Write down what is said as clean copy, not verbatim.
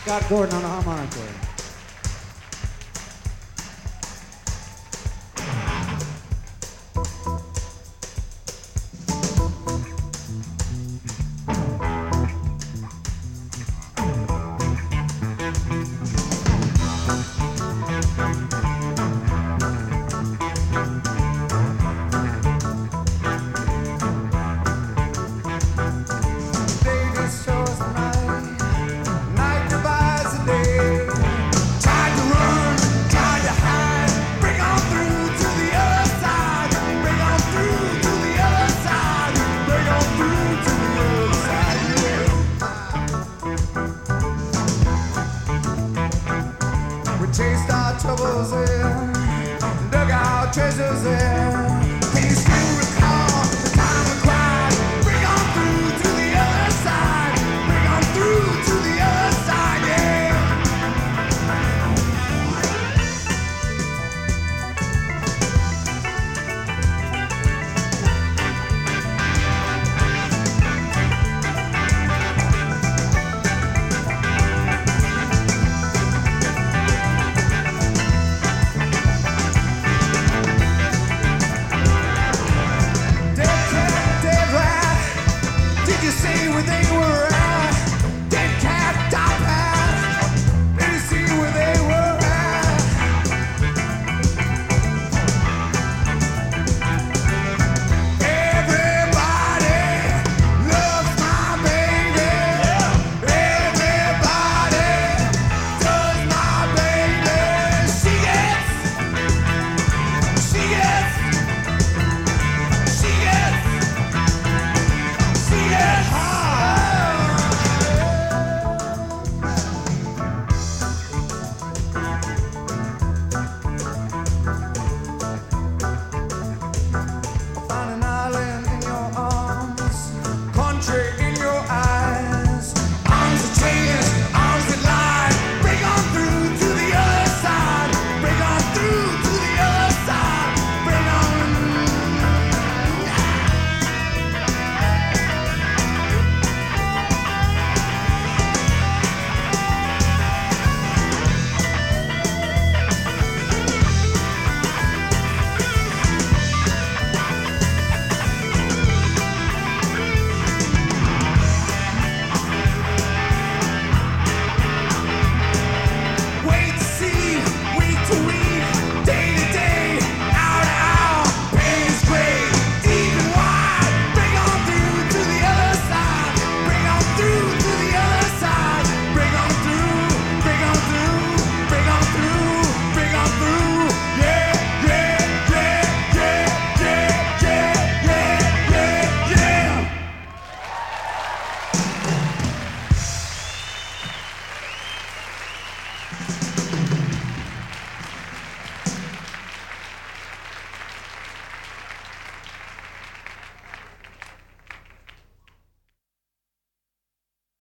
Scott Gordon on the harmonica. Chased our troubles in, dug our treasures in. Can you still recall the time we cried? Bring on through to the other side. Bring on through to the other side, yeah. Dead cat, dead rat. Did you see where they were at?